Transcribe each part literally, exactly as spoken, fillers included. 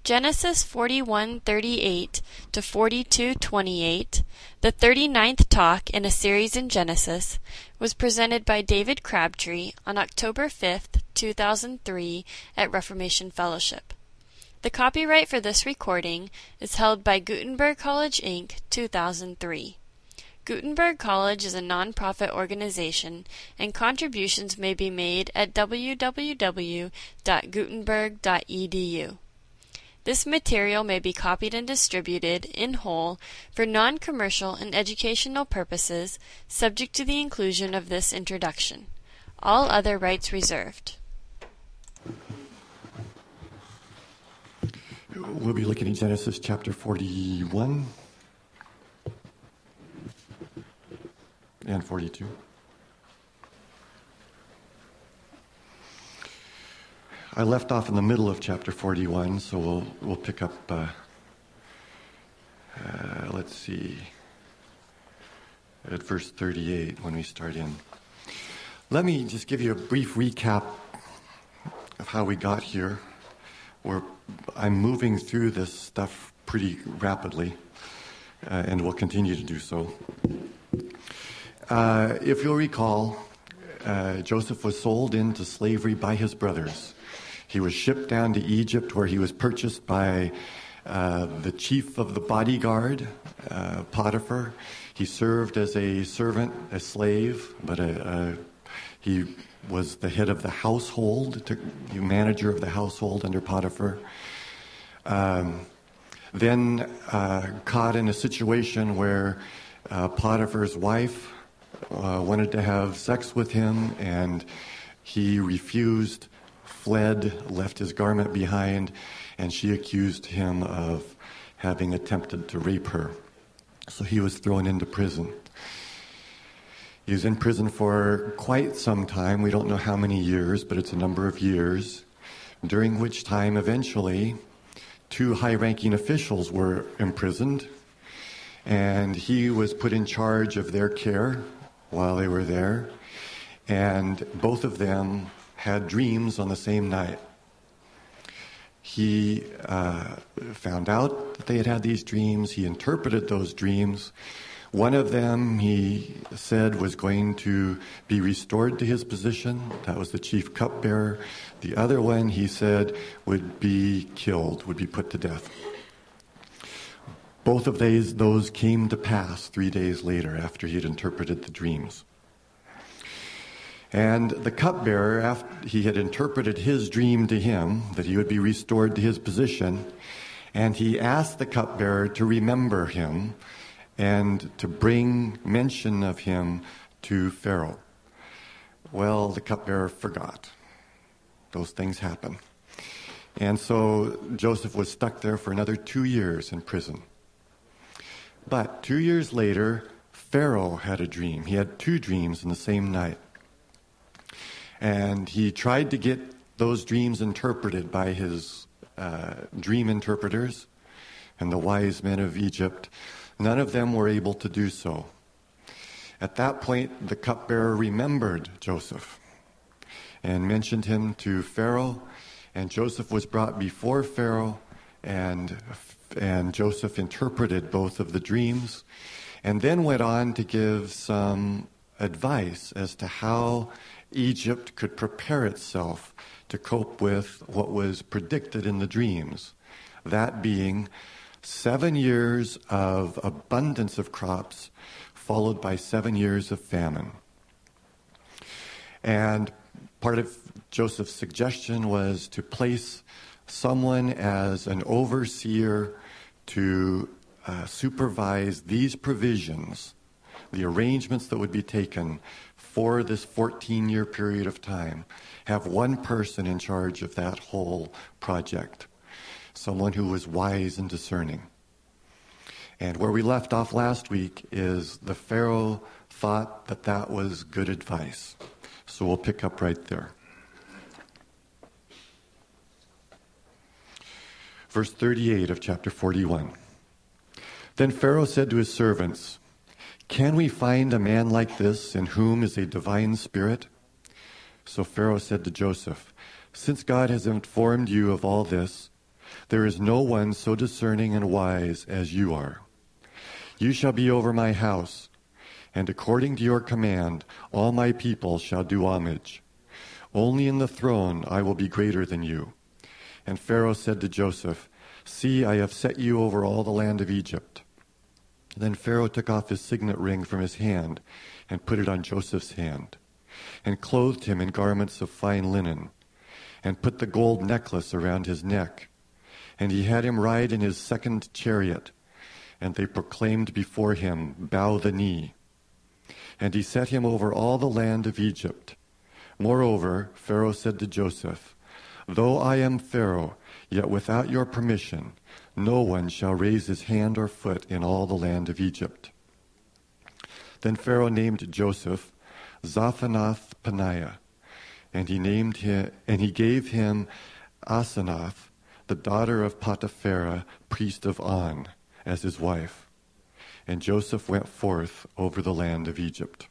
Genesis forty-one thirty-eight to forty-two twenty-eight, the thirty-ninth talk in a series in Genesis, was presented by David Crabtree on October fifth, two thousand three at Reformation Fellowship. The copyright for this recording is held by Gutenberg College, Incorporated, two thousand three. Gutenberg College is a non-profit organization, and contributions may be made at w w w dot gutenberg dot e d u. This material may be copied and distributed in whole for non-commercial and educational purposes, subject to the inclusion of this introduction. All other rights reserved. We'll be looking at Genesis chapter forty-one and forty-two. I left off in the middle of chapter forty-one, so we'll we'll pick up, uh, uh, let's see, at verse thirty-eight when we start in. Let me just give you a brief recap of how we got here. We're, I'm moving through this stuff pretty rapidly, uh, and will continue to do so. Uh, if you'll recall, uh, Joseph was sold into slavery by his brothers. He was shipped down to Egypt, where he was purchased by uh, the chief of the bodyguard, uh, Potiphar. He served as a servant, a slave, but a, a, he was the head of the household, the manager of the household under Potiphar. Um, then uh, caught in a situation where uh, Potiphar's wife uh, wanted to have sex with him, and he refused, fled, left his garment behind, and she accused him of having attempted to rape her. So he was thrown into prison. He was in prison for quite some time. We don't know how many years, but it's a number of years, during which time eventually two high-ranking officials were imprisoned, and he was put in charge of their care while they were there, and both of them had dreams on the same night. He uh, found out that they had had these dreams. He interpreted those dreams. One of them, he said, was going to be restored to his position. That was the chief cupbearer. The other one, he said, would be killed, would be put to death. Both of these, those came to pass three days later after he had interpreted the dreams. And the cupbearer, after he had interpreted his dream to him, that he would be restored to his position, and he asked the cupbearer to remember him and to bring mention of him to Pharaoh. Well, the cupbearer forgot. Those things happen. And so Joseph was stuck there for another two years in prison. But two years later, Pharaoh had a dream. He had two dreams in the same night. And he tried to get those dreams interpreted by his uh, dream interpreters and the wise men of Egypt. None of them were able to do so. At that point, the cupbearer remembered Joseph and mentioned him to Pharaoh, and Joseph was brought before Pharaoh, and, and Joseph interpreted both of the dreams, and then went on to give some advice as to how Egypt could prepare itself to cope with what was predicted in the dreams, that being seven years of abundance of crops, followed by seven years of famine. And part of Joseph's suggestion was to place someone as an overseer to uh, supervise these provisions, the arrangements that would be taken for this fourteen-year period of time. Have one person in charge of that whole project. Someone who was wise and discerning. And where we left off last week is the Pharaoh thought that that was good advice. So we'll pick up right there. Verse thirty-eight of chapter forty-one. Then Pharaoh said to his servants, "Can we find a man like this in whom is a divine spirit?" So Pharaoh said to Joseph, "Since God has informed you of all this, There is no one so discerning and wise as you are. You shall be over my house, and according to your command, all my people shall do homage. Only in the throne I will be greater than you." And Pharaoh said to Joseph, "See, I have set you over all the land of Egypt." Then Pharaoh took off his signet ring from his hand and put it on Joseph's hand, and clothed him in garments of fine linen, and put the gold necklace around his neck. And he had him ride in his second chariot, and they proclaimed before him, "Bow the knee." And he set him over all the land of Egypt. Moreover, Pharaoh said to Joseph, "Though I am Pharaoh, yet without your permission, no one shall raise his hand or foot in all the land of Egypt." Then Pharaoh named Joseph Zaphanath-Paneah, and he named him, and he gave him Asenath, the daughter of Potipharah, priest of On, as his wife. And Joseph went forth over the land of Egypt.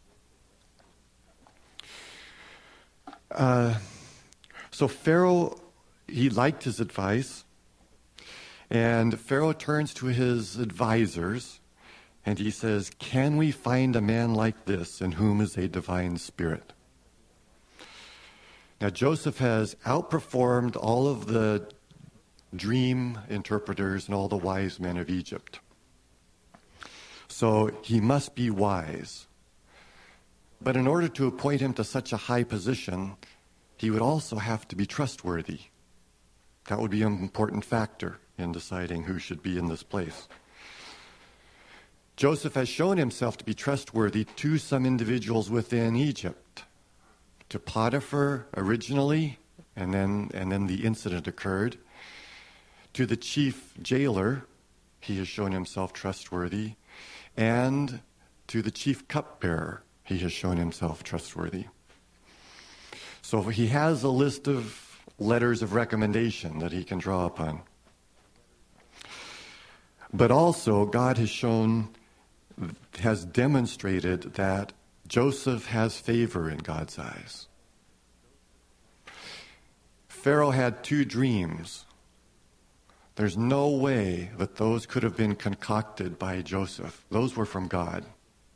Uh, so Pharaoh, he liked his advice, and Pharaoh turns to his advisors, and he says, "Can we find a man like this in whom is a divine spirit?" Now Joseph has outperformed all of the dream interpreters and all the wise men of Egypt. So he must be wise. But in order to appoint him to such a high position, he would also have to be trustworthy. That would be an important factor in deciding who should be in this place. Joseph has shown himself to be trustworthy to some individuals within Egypt. To Potiphar originally, and then and then the incident occurred. To the chief jailer, he has shown himself trustworthy. And to the chief cupbearer, he has shown himself trustworthy. So he has a list of letters of recommendation that he can draw upon. But also, God has shown, has demonstrated that Joseph has favor in God's eyes. Pharaoh had two dreams. There's no way that those could have been concocted by Joseph. Those were from God.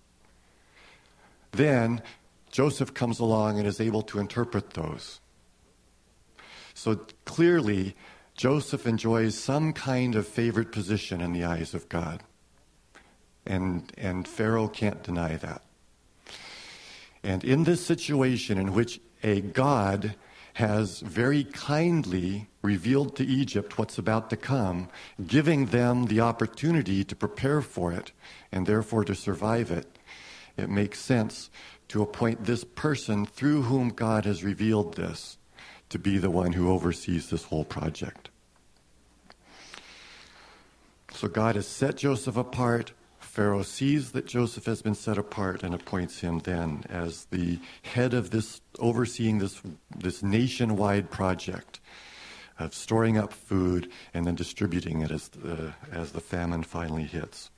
Then Joseph comes along and is able to interpret those. So clearly, Joseph enjoys some kind of favored position in the eyes of God. And, and Pharaoh can't deny that. And in this situation in which a God has very kindly revealed to Egypt what's about to come, giving them the opportunity to prepare for it and therefore to survive it, it makes sense to appoint this person through whom God has revealed this to be the one who oversees this whole project. So God has set Joseph apart. Pharaoh sees that Joseph has been set apart and appoints him then as the head of this, overseeing this, this nationwide project of storing up food and then distributing it as the, as the famine finally hits.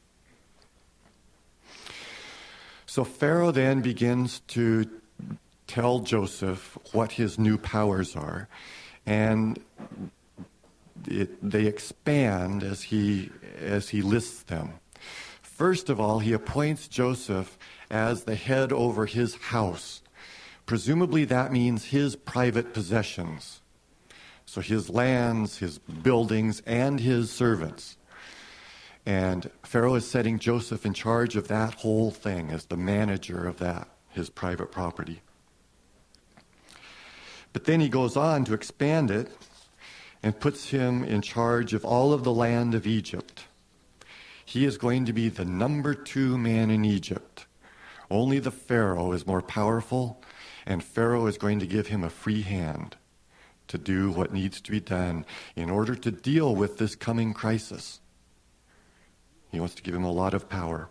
So Pharaoh then begins to tell Joseph what his new powers are, and it, they expand as he as he lists them. First of all, he appoints Joseph as the head over his house. Presumably that means his private possessions. So his lands, his buildings, and his servants. And Pharaoh is setting Joseph in charge of that whole thing as the manager of that, his private property. But then he goes on to expand it and puts him in charge of all of the land of Egypt. He is going to be the number two man in Egypt. Only the Pharaoh is more powerful, and Pharaoh is going to give him a free hand to do what needs to be done in order to deal with this coming crisis. He wants to give him a lot of power.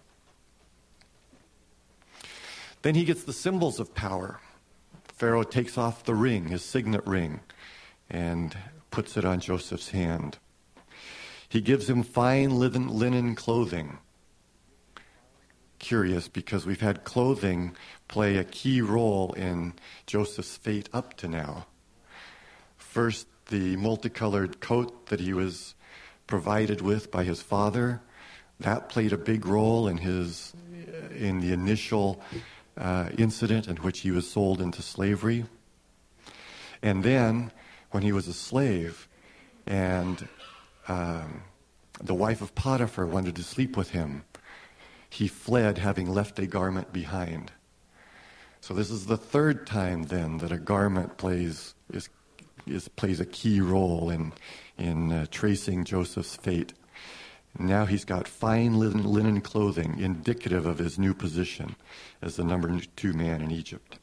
Then he gets the symbols of power. Pharaoh takes off the ring, his signet ring, and puts it on Joseph's hand. He gives him fine linen, linen clothing. Curious, because we've had clothing play a key role in Joseph's fate up to now. First, the multicolored coat that he was provided with by his father, that played a big role in his in the initial uh, incident in which he was sold into slavery. And then, when he was a slave, and um, the wife of Potiphar wanted to sleep with him, he fled, having left a garment behind. So this is the third time then that a garment plays is, is plays a key role in in uh, tracing Joseph's fate. Now he's got fine linen, linen clothing, indicative of his new position as the number two man in Egypt.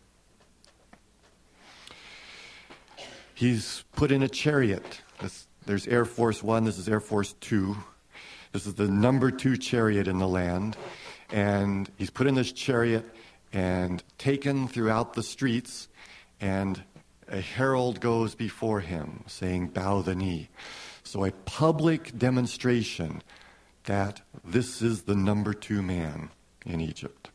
He's put in a chariot. This, there's Air Force One. This is Air Force Two. This is the number two chariot in the land. And he's put in this chariot and taken throughout the streets, and a herald goes before him saying, "Bow the knee." So a public demonstration that this is the number two man in Egypt.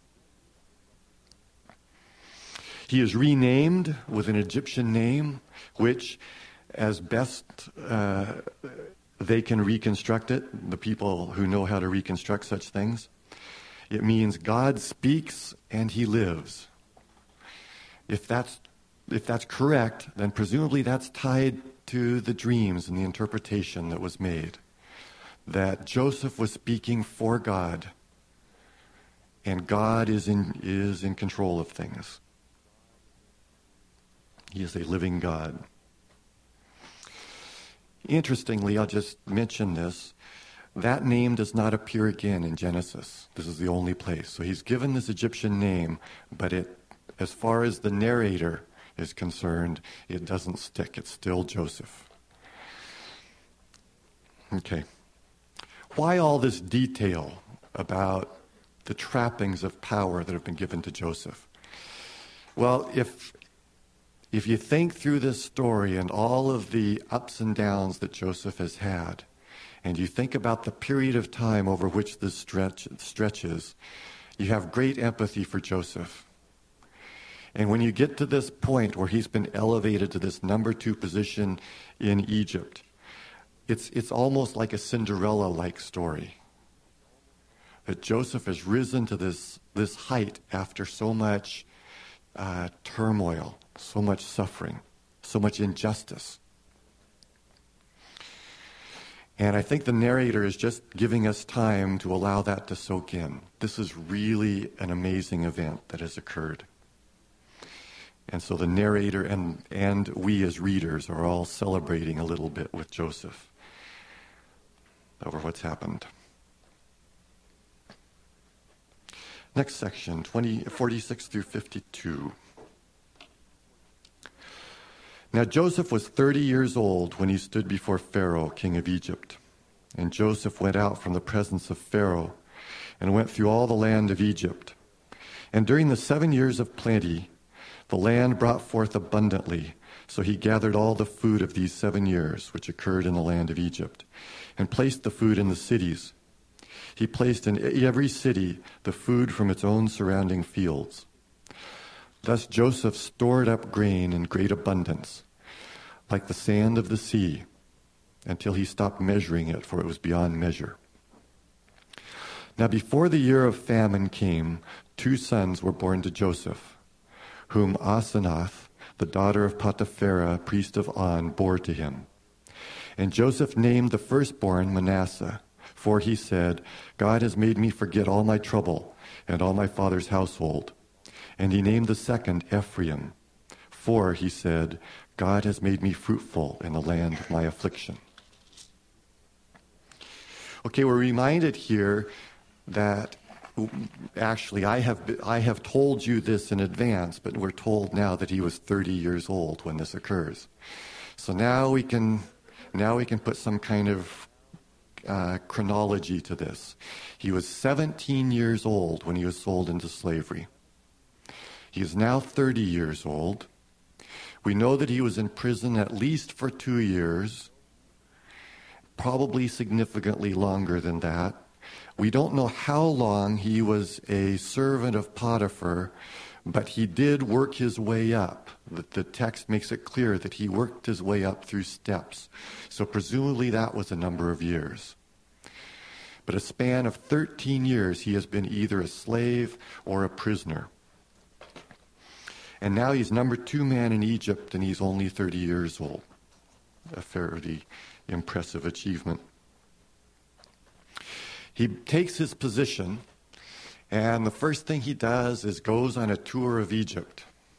He is renamed with an Egyptian name, which, as best uh, they can reconstruct it, the people who know how to reconstruct such things, it means God speaks and he lives. If that's if that's correct, then presumably that's tied to the dreams and the interpretation that was made, that Joseph was speaking for God, and God is in is in control of things. He is a living God. Interestingly, I'll just mention this. That name does not appear again in Genesis. This is the only place. So he's given this Egyptian name, but it, as far as the narrator is concerned, it doesn't stick. It's still Joseph. Okay. Why all this detail about the trappings of power that have been given to Joseph? Well, if if you think through this story and all of the ups and downs that Joseph has had, and you think about the period of time over which this stretch stretches, you have great empathy for Joseph. And when you get to this point where he's been elevated to this number two position in Egypt, it's it's almost like a Cinderella-like story. That Joseph has risen to this, this height after so much uh, turmoil, so much suffering, so much injustice. And I think the narrator is just giving us time to allow that to soak in. This is really an amazing event that has occurred. And so the narrator and, and we as readers are all celebrating a little bit with Joseph over what's happened. Next section, twenty, forty-six through fifty-two. Now Joseph was thirty years old when he stood before Pharaoh, king of Egypt. And Joseph went out from the presence of Pharaoh and went through all the land of Egypt. And during the seven years of plenty, the land brought forth abundantly. So he gathered all the food of these seven years, which occurred in the land of Egypt, and placed the food in the cities. He placed in every city the food from its own surrounding fields. Thus Joseph stored up grain in great abundance, like the sand of the sea, until he stopped measuring it, for it was beyond measure. Now before the year of famine came, two sons were born to Joseph, whom Asenath, the daughter of Potipharah, priest of On, bore to him. And Joseph named the firstborn Manasseh, for he said, "God has made me forget all my trouble and all my father's household." And he named the second Ephraim, for he said, "God has made me fruitful in the land of my affliction." Okay, we're reminded here that actually I have I have told you this in advance, but we're told now that he was thirty years old when this occurs. So now we can now we can put some kind of uh, chronology to this. He was seventeen years old when he was sold into slavery. He is now thirty years old. We know that he was in prison at least for two years, probably significantly longer than that. We don't know how long he was a servant of Potiphar, but he did work his way up. The, the text makes it clear that he worked his way up through steps. So presumably that was a number of years. But a span of thirteen years, he has been either a slave or a prisoner. And now he's number two man in Egypt, and he's only thirty years old. A fairly impressive achievement. He takes his position, and the first thing he does is goes on a tour of Egypt.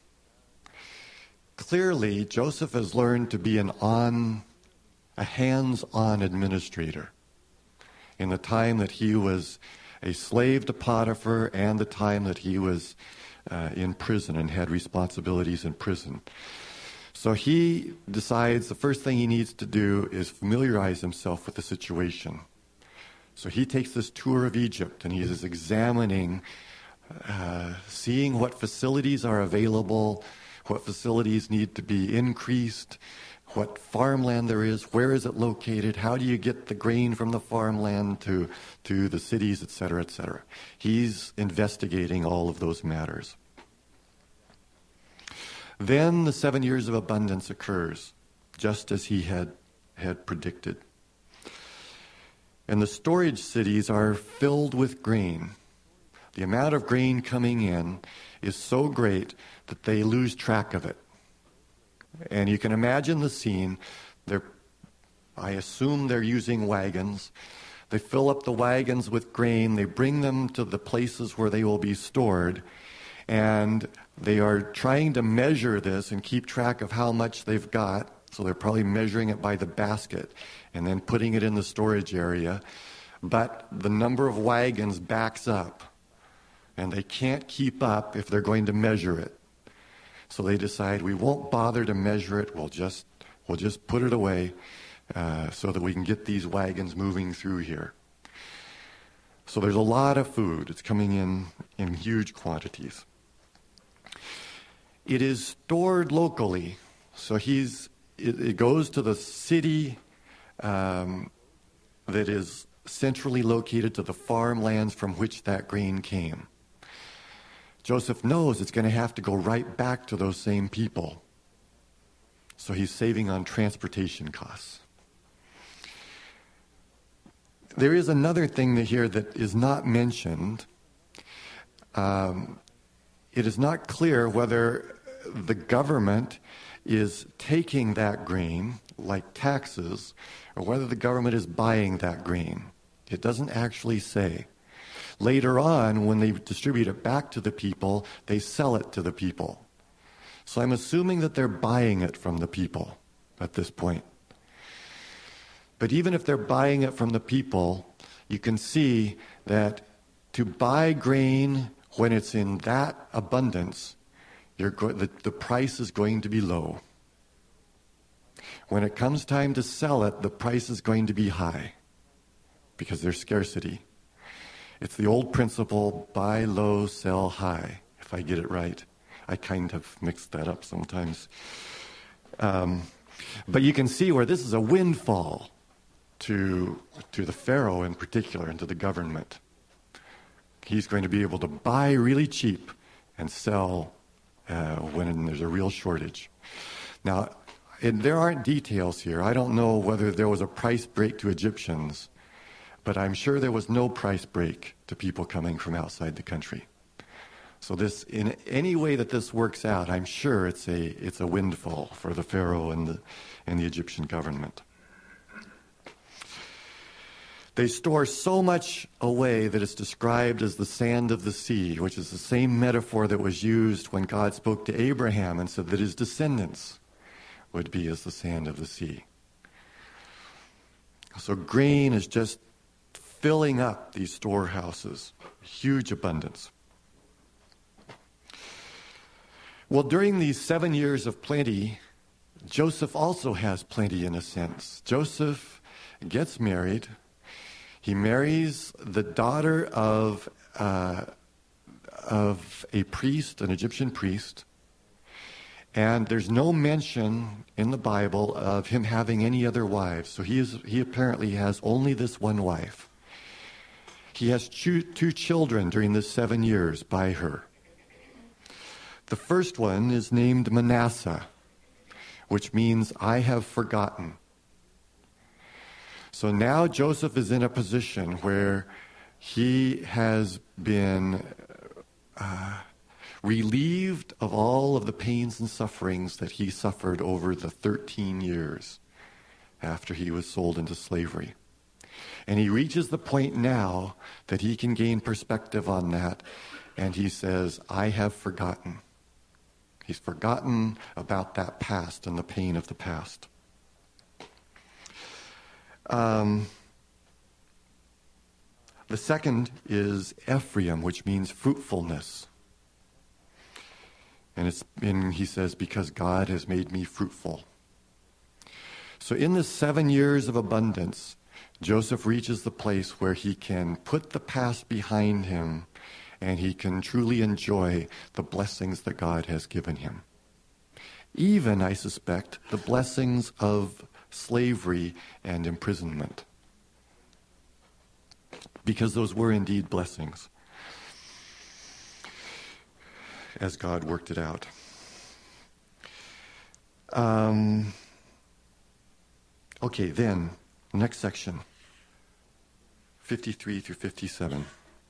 Clearly, Joseph has learned to be an on, a hands-on administrator. In the time that he was a slave to Potiphar and the time that he was uh, in prison and had responsibilities in prison. So he decides the first thing he needs to do is familiarize himself with the situation. So he takes this tour of Egypt and he is examining, uh, seeing what facilities are available, what facilities need to be increased, what farmland there is, where is it located, how do you get the grain from the farmland to, to the cities, et cetera, et cetera. He's investigating all of those matters. Then the seven years of abundance occurs, just as he had, had predicted. And the storage cities are filled with grain. The amount of grain coming in is so great that they lose track of it. And you can imagine the scene. They're, I assume they're using wagons. They fill up the wagons with grain. They bring them to the places where they will be stored. And they are trying to measure this and keep track of how much they've got. So they're probably measuring it by the basket and then putting it in the storage area. But the number of wagons backs up. And they can't keep up if they're going to measure it. So they decide, we won't bother to measure it. We'll just we'll just put it away uh, so that we can get these wagons moving through here. So there's a lot of food. It's coming in in huge quantities. It is stored locally. So he's it, it goes to the city um, that is centrally located to the farmlands from which that grain came. Joseph knows it's going to have to go right back to those same people. So he's saving on transportation costs. There is another thing here that is not mentioned. Um, it is not clear whether the government is taking that grain, like taxes, or whether the government is buying that grain. It doesn't actually say. Later on, when they distribute it back to the people, they sell it to the people. So I'm assuming that they're buying it from the people at this point. But even if they're buying it from the people, you can see that to buy grain when it's in that abundance, you're go- the, the price is going to be low. When it comes time to sell it, the price is going to be high because there's scarcity. It's the old principle, buy low, sell high, if I get it right. I kind of mixed that up sometimes. Um, but you can see where this is a windfall to, to the Pharaoh in particular and to the government. He's going to be able to buy really cheap and sell uh, when there's a real shortage. Now, it, there aren't details here. I don't know whether there was a price break to Egyptians, but I'm sure there was no price break to people coming from outside the country. So this, in any way that this works out, I'm sure it's a it's a windfall for the Pharaoh and the and the Egyptian government. They store so much away that it's described as the sand of the sea, which is the same metaphor that was used when God spoke to Abraham and said that his descendants would be as the sand of the sea. So grain is just filling up these storehouses, huge abundance. Well, during these seven years of plenty, Joseph also has plenty in a sense. Joseph gets married. He marries the daughter of, uh, of a priest, an Egyptian priest. And there's no mention in the Bible of him having any other wives. So he is he apparently has only this one wife. He has two, two children during this seven years by her. The first one is named Manasseh, which means I have forgotten. So now Joseph is in a position where he has been uh, relieved of all of the pains and sufferings that he suffered over the thirteen years after he was sold into slavery. And he reaches the point now that he can gain perspective on that, and he says, I have forgotten. He's forgotten about that past and the pain of the past. Um, the second is Ephraim, which means fruitfulness. And it's and he says, because God has made me fruitful. So in the seven years of abundance, Joseph reaches the place where he can put the past behind him and he can truly enjoy the blessings that God has given him. Even, I suspect, the blessings of slavery and imprisonment. Because those were indeed blessings as God worked it out. Um, okay, then, next section, fifty-three through fifty-seven.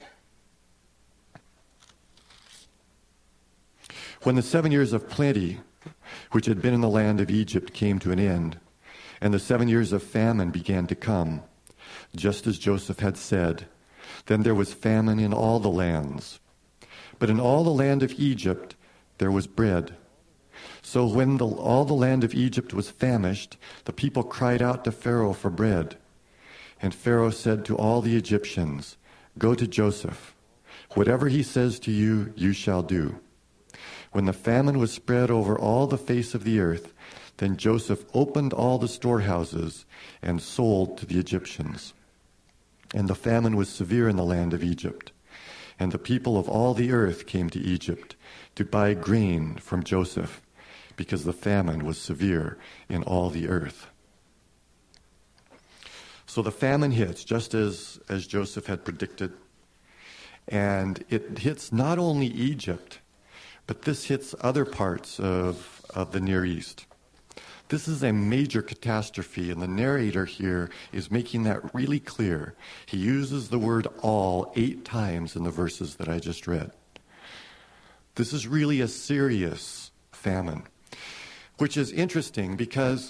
When the seven years of plenty, which had been in the land of Egypt, came to an end, and the seven years of famine began to come, just as Joseph had said, then there was famine in all the lands. But in all the land of Egypt there was bread. So when the, all the land of Egypt was famished, the people cried out to Pharaoh for bread. And Pharaoh said to all the Egyptians, go to Joseph. Whatever he says to you, you shall do. When the famine was spread over all the face of the earth, then Joseph opened all the storehouses and sold to the Egyptians. And the famine was severe in the land of Egypt. And the people of all the earth came to Egypt to buy grain from Joseph, because the famine was severe in all the earth. So the famine hits, just as, as Joseph had predicted. And it hits not only Egypt, but this hits other parts of, of the Near East. This is a major catastrophe, and the narrator here is making that really clear. He uses the word all eight times in the verses that I just read. This is really a serious famine, which is interesting because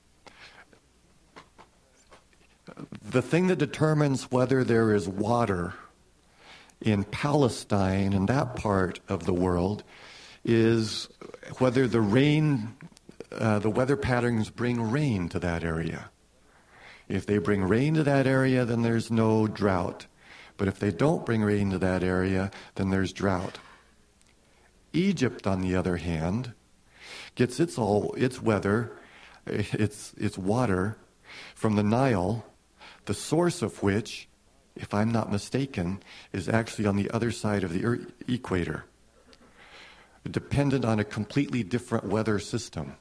the thing that determines whether there is water in Palestine and that part of the world is whether the rain Uh, the weather patterns bring rain to that area. If they bring rain to that area, then there's no drought. But if they don't bring rain to that area, then there's drought. Egypt, on the other hand, gets its all its weather, its its water from the Nile, the source of which, if I'm not mistaken, is actually on the other side of the er- equator, dependent on a completely different weather system.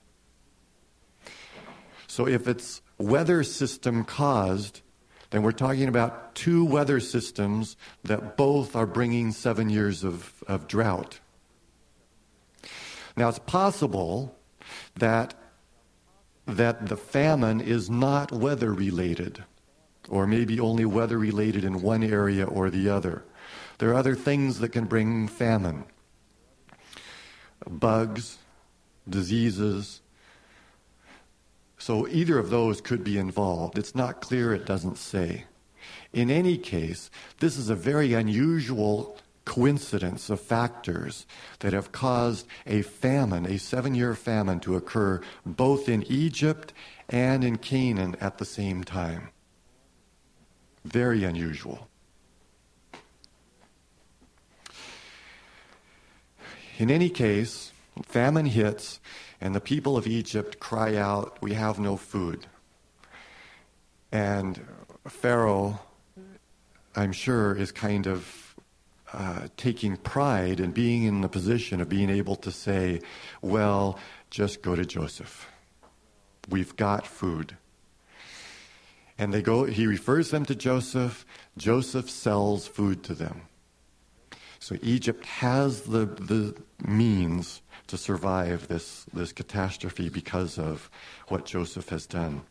So if it's weather system caused, then we're talking about two weather systems that both are bringing seven years of, of drought. Now, it's possible that, that the famine is not weather related, or maybe only weather related in one area or the other. There are other things that can bring famine. Bugs, diseases. So either of those could be involved. It's not clear, it doesn't say. In any case, this is a very unusual coincidence of factors that have caused a famine, a seven-year famine, to occur both in Egypt and in Canaan at the same time. Very unusual. In any case, famine hits, and the people of Egypt cry out, we have no food. And Pharaoh, I'm sure, is kind of uh, taking pride in being in the position of being able to say, well, just go to Joseph. We've got food. And they go. He refers them to Joseph. Joseph sells food to them. So Egypt has the the means to survive this, this catastrophe because of what Joseph has done.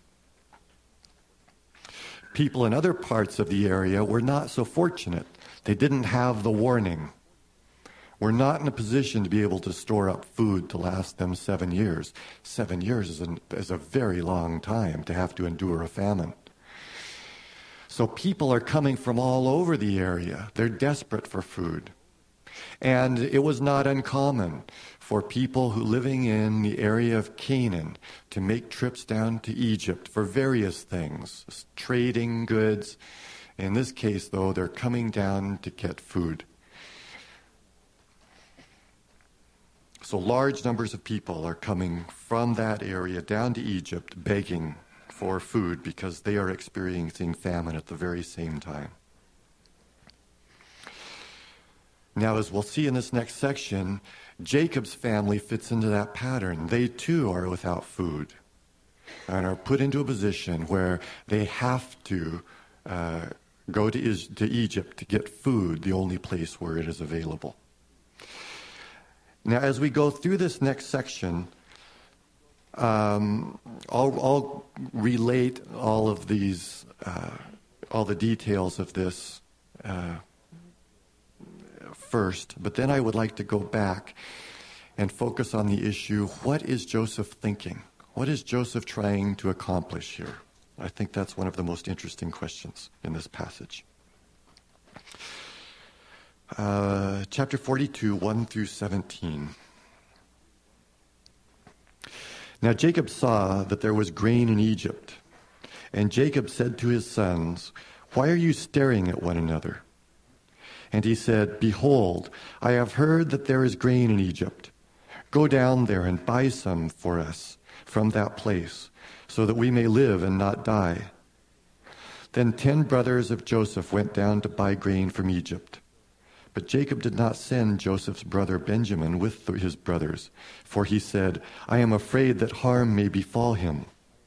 People in other parts of the area were not so fortunate. They didn't have the warning. We're not in a position to be able to store up food to last them seven years. Seven years is, an, is a very long time to have to endure a famine. So people are coming from all over the area. They're desperate for food. And it was not uncommon for people who living in the area of Canaan to make trips down to Egypt for various things, trading goods. In this case, though, they're coming down to get food. So large numbers of people are coming from that area down to Egypt begging for food because they are experiencing famine at the very same time. Now, as we'll see in this next section, Jacob's family fits into that pattern. They too are without food and are put into a position where they have to uh, go to, Is- to Egypt to get food, the only place where it is available. Now, as we go through this next section, um, I'll, I'll relate all of these, uh, all the details of this uh, first, but then I would like to go back and focus on the issue, what is Joseph thinking? What is Joseph trying to accomplish here? I think that's one of the most interesting questions in this passage. Uh, chapter forty-two, one through seventeen. Now Jacob saw that there was grain in Egypt, and Jacob said to his sons, "Why are you staring at one another?" And he said, "Behold, I have heard that there is grain in Egypt. Go down there and buy some for us from that place, so that we may live and not die." Then ten brothers of Joseph went down to buy grain from Egypt. But Jacob did not send Joseph's brother Benjamin with his brothers, for he said, "I am afraid that harm may befall him."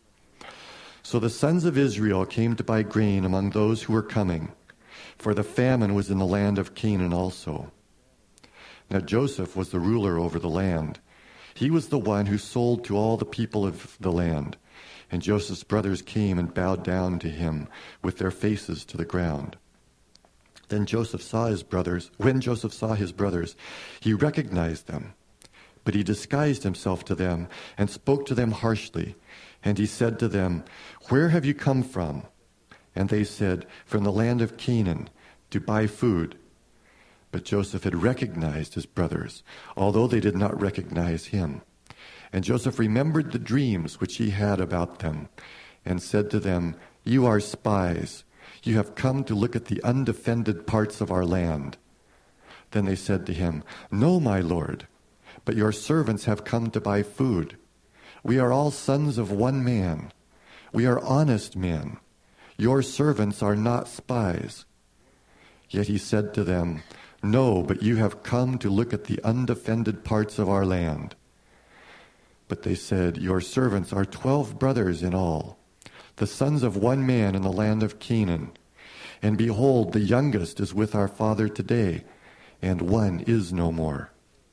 So the sons of Israel came to buy grain among those who were coming, for the famine was in the land of Canaan also. Now Joseph was the ruler over the land. He was the one who sold to all the people of the land. And Joseph's brothers came and bowed down to him with their faces to the ground. Then Joseph saw his brothers. When Joseph saw his brothers, he recognized them. But he disguised himself to them and spoke to them harshly. And he said to them, "Where have you come from?" And they said, "From the land of Canaan, to buy food." But Joseph had recognized his brothers, although they did not recognize him. And Joseph remembered the dreams which he had about them, and said to them, "You are spies. You have come to look at the undefended parts of our land." Then they said to him, "No, my lord, but your servants have come to buy food. We are all sons of one man. We are honest men. Your servants are not spies." Yet he said to them, "No, but you have come to look at the undefended parts of our land." But they said, "Your servants are twelve brothers in all, the sons of one man in the land of Canaan. And behold, the youngest is with our father today, and one is no more."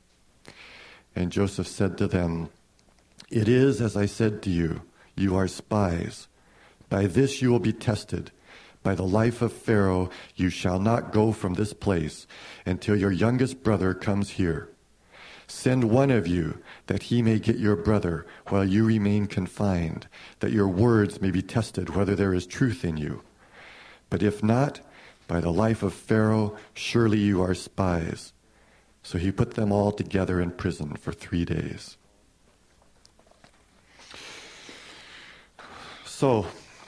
And Joseph said to them, "It is as I said to you, you are spies. By this you will be tested. By the life of Pharaoh, you shall not go from this place until your youngest brother comes here. Send one of you, that he may get your brother while you remain confined, that your words may be tested whether there is truth in you. But if not, by the life of Pharaoh, surely you are spies." So he put them all together in prison for three days. So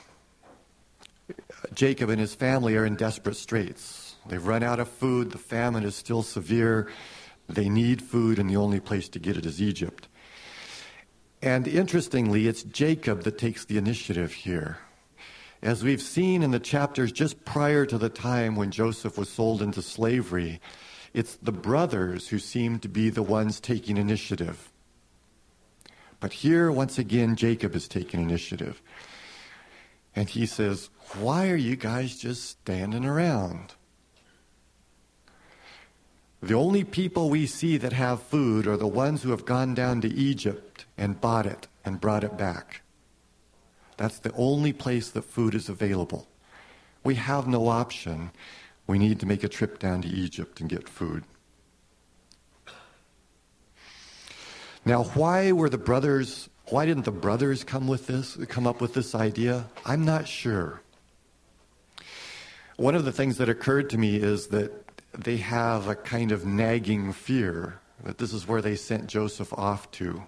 Jacob and his family are in desperate straits. They've run out of food. The famine is still severe. They need food, and the only place to get it is Egypt. And interestingly, it's Jacob that takes the initiative here. As we've seen in the chapters just prior to the time when Joseph was sold into slavery, it's the brothers who seem to be the ones taking initiative. But here, once again, Jacob is taking initiative. And he says, "Why are you guys just standing around? The only people we see that have food are the ones who have gone down to Egypt and bought it and brought it back. That's the only place that food is available. We have no option. We need to make a trip down to Egypt and get food. Now, why were the brothers, why didn't the brothers come with this, come up with this idea? I'm not sure. One of the things that occurred to me is that they have a kind of nagging fear that this is where they sent Joseph off to.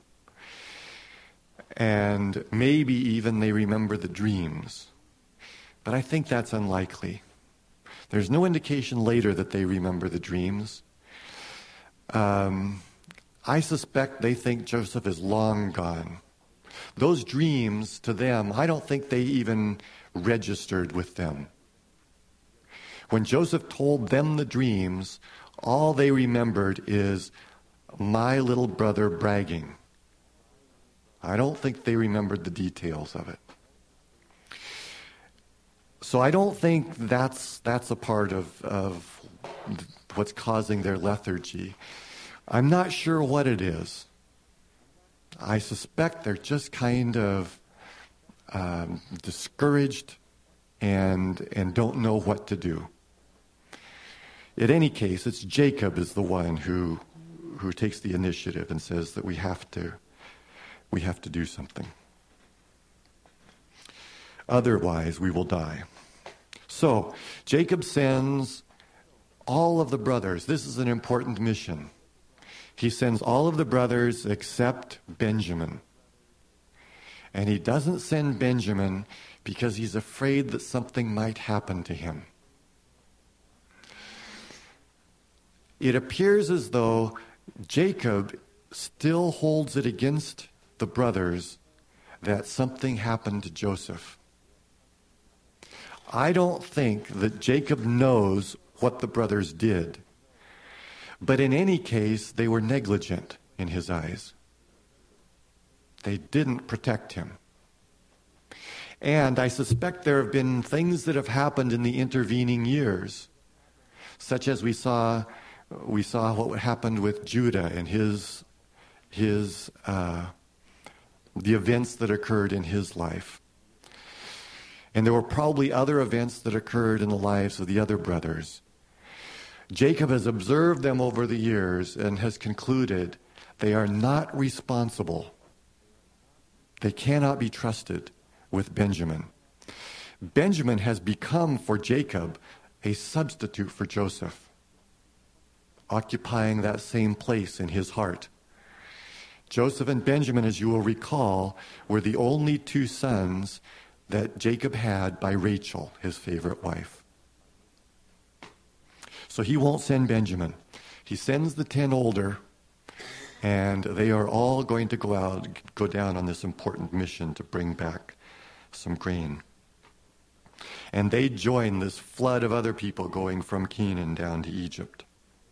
And maybe even they remember the dreams. But I think that's unlikely. There's no indication later that they remember the dreams. Um, I suspect they think Joseph is long gone. Those dreams, to them, I don't think they even registered with them. When Joseph told them the dreams, all they remembered is my little brother bragging. I don't think they remembered the details of it. So I don't think that's that's a part of, of what's causing their lethargy. I'm not sure what it is. I suspect they're just kind of um, discouraged and and don't know what to do. In any case, it's Jacob is the one who who takes the initiative and says that we have to we have to do something. Otherwise, we will die. So, Jacob sends all of the brothers. This is an important mission. He sends all of the brothers except Benjamin. And he doesn't send Benjamin because he's afraid that something might happen to him. It appears as though Jacob still holds it against the brothers that something happened to Joseph. I don't think that Jacob knows what the brothers did. But in any case, they were negligent in his eyes. They didn't protect him. And I suspect there have been things that have happened in the intervening years, such as we saw we saw what happened with Judah and his his uh, the events that occurred in his life. And there were probably other events that occurred in the lives of the other brothers. Jacob has observed them over the years and has concluded they are not responsible. They cannot be trusted with Benjamin. Benjamin has become for Jacob a substitute for Joseph, occupying that same place in his heart. Joseph and Benjamin, as you will recall, were the only two sons that Jacob had by Rachel, his favorite wife. So he won't send Benjamin. He sends the ten older, and they are all going to go out, go down on this important mission to bring back some grain. And they join this flood of other people going from Canaan down to Egypt.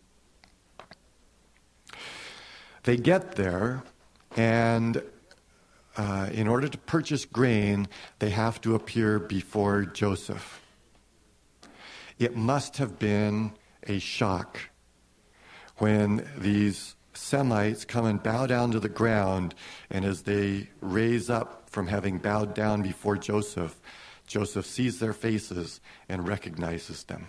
They get there, and uh, in order to purchase grain, they have to appear before Joseph. It must have been a shock when these Semites come and bow down to the ground, and as they raise up from having bowed down before Joseph, Joseph sees their faces and recognizes them.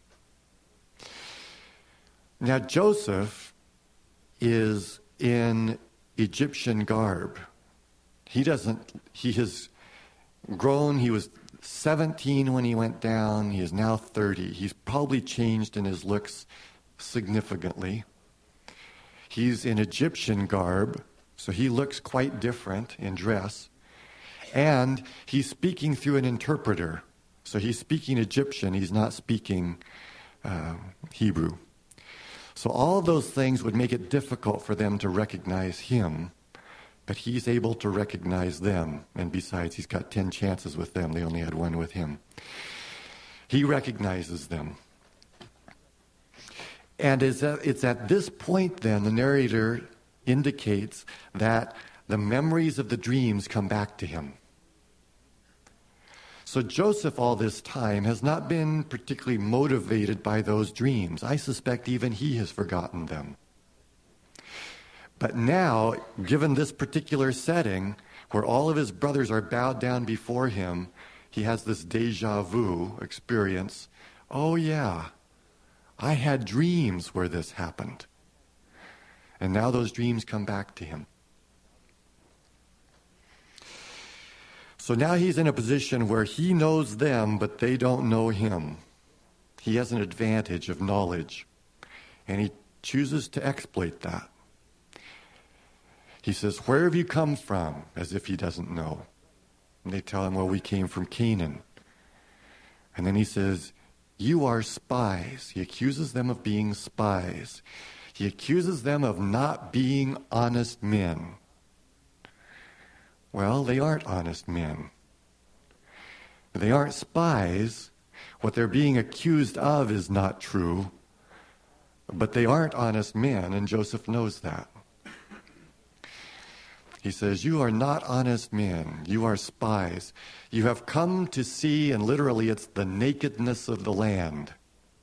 Now Joseph is in Egyptian garb. He doesn't, he has grown, he was seventeen when he went down, he is now thirty. He's probably changed in his looks significantly. He's in Egyptian garb, so he looks quite different in dress. And he's speaking through an interpreter. So he's speaking Egyptian, he's not speaking uh, Hebrew. So all of those things would make it difficult for them to recognize him, but he's able to recognize them. And besides, he's got ten chances with them. They only had one with him. He recognizes them. And it's at, it's at this point then, the narrator indicates that the memories of the dreams come back to him. So Joseph all this time has not been particularly motivated by those dreams. I suspect even he has forgotten them. But now, given this particular setting, where all of his brothers are bowed down before him, he has this deja vu experience. Oh yeah, I had dreams where this happened. And now those dreams come back to him. So now he's in a position where he knows them, but they don't know him. He has an advantage of knowledge, and he chooses to exploit that. He says, "Where have you come from?" as if he doesn't know. And they tell him, "Well, we came from Canaan." And then he says, "You are spies." He accuses them of being spies. He accuses them of not being honest men. Well, they aren't honest men. They aren't spies. What they're being accused of is not true. But they aren't honest men, and Joseph knows that. He says, "You are not honest men. You are spies. You have come to see," and literally it's the nakedness of the land.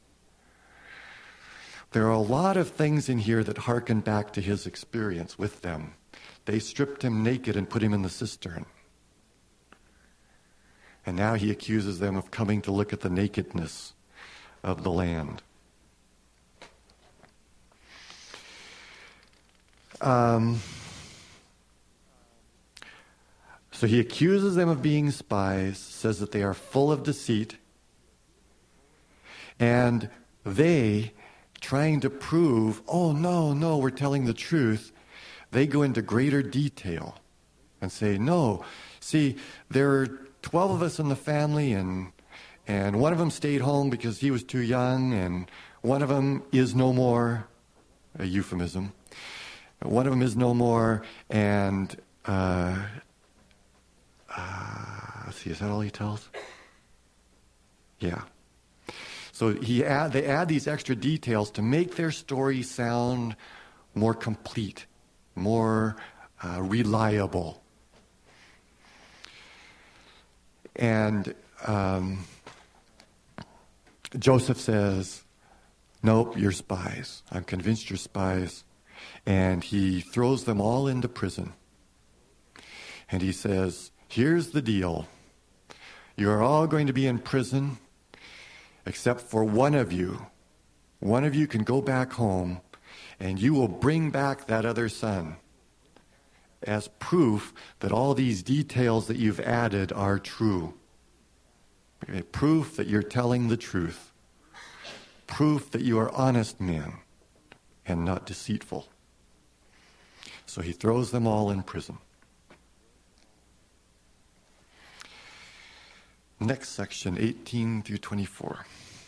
There are a lot of things in here that harken back to his experience with them. They stripped him naked and put him in the cistern. And now he accuses them of coming to look at the nakedness of the land. Um... So he accuses them of being spies, says that they are full of deceit, and they, trying to prove, oh, no, no, we're telling the truth, they go into greater detail and say, no, see, there are twelve of us in the family, and and one of them stayed home because he was too young, and one of them is no more, a euphemism, one of them is no more, and... Uh, Uh, let's see, is that all he tells? Yeah. So he add, they add these extra details to make their story sound more complete, more uh, reliable. And um, Joseph says, "Nope, you're spies. I'm convinced you're spies." And he throws them all into prison. And he says, "Here's the deal. You're all going to be in prison except for one of you. One of you can go back home, and you will bring back that other son as proof that all these details that you've added are true. Okay, proof that you're telling the truth. Proof that you are honest men and not deceitful." So he throws them all in prison. Next section, eighteen through twenty-four.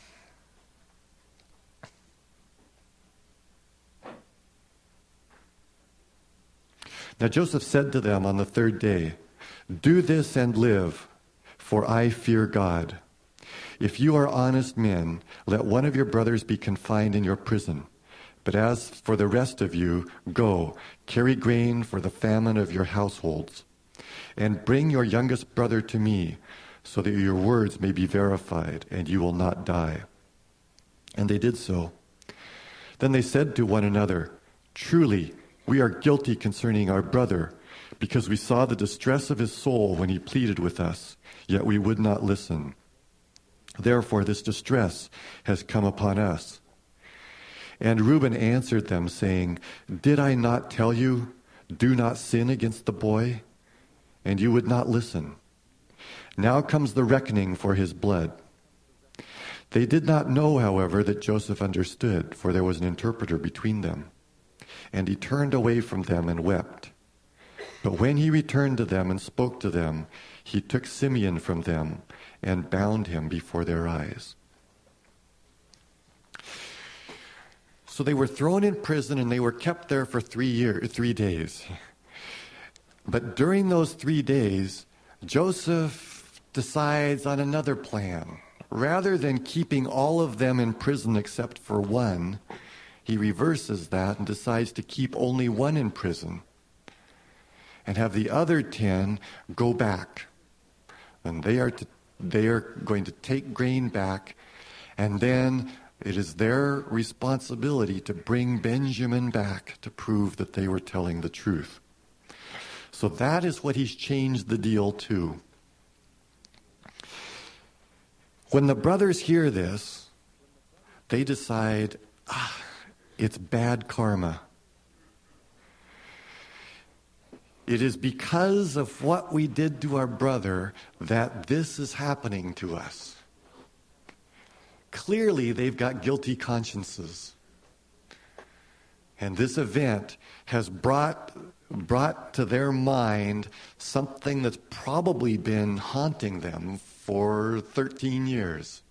Now Joseph said to them on the third day, "Do this and live, for I fear God. If you are honest men, let one of your brothers be confined in your prison. But as for the rest of you, go, carry grain for the famine of your households, and bring your youngest brother to me, so that your words may be verified, and you will not die." And they did so. Then they said to one another, "Truly, we are guilty concerning our brother, because we saw the distress of his soul when he pleaded with us, yet we would not listen. Therefore this distress has come upon us." And Reuben answered them, saying, "Did I not tell you, do not sin against the boy? And you would not listen. Now comes the reckoning for his blood." They did not know, however, that Joseph understood, for there was an interpreter between them. And he turned away from them and wept. But when he returned to them and spoke to them, he took Simeon from them and bound him before their eyes. So they were thrown in prison, and they were kept there for three years, three days. But during those three days, Joseph decides on another plan. Rather than keeping all of them in prison except for one, he reverses that and decides to keep only one in prison and have the other ten go back. And they are to they are going to take grain back, and then it is their responsibility to bring Benjamin back to prove that they were telling the truth. So that is what he's changed the deal to. When the brothers hear this, they decide, ah, it's bad karma. It is because of what we did to our brother that this is happening to us. Clearly, they've got guilty consciences. And this event has brought, brought to their mind something that's probably been haunting them for thirteen years.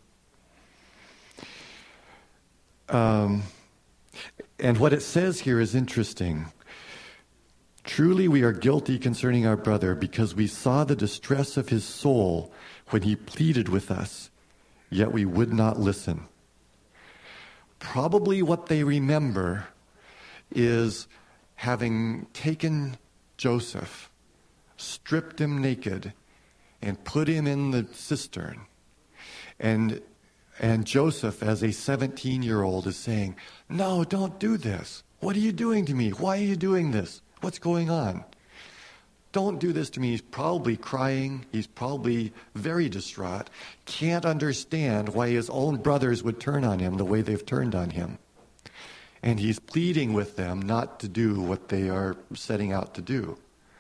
Um, and what it says here is interesting. Truly we are guilty concerning our brother, because we saw the distress of his soul when he pleaded with us, yet we would not listen. Probably what they remember is having taken Joseph, stripped him naked, and put him in the cistern. And and Joseph, as a seventeen-year-old, is saying, "No, don't do this. What are you doing to me? Why are you doing this? What's going on? Don't do this to me." He's probably crying. He's probably very distraught. Can't understand why his own brothers would turn on him the way they've turned on him. And he's pleading with them not to do what they are setting out to do.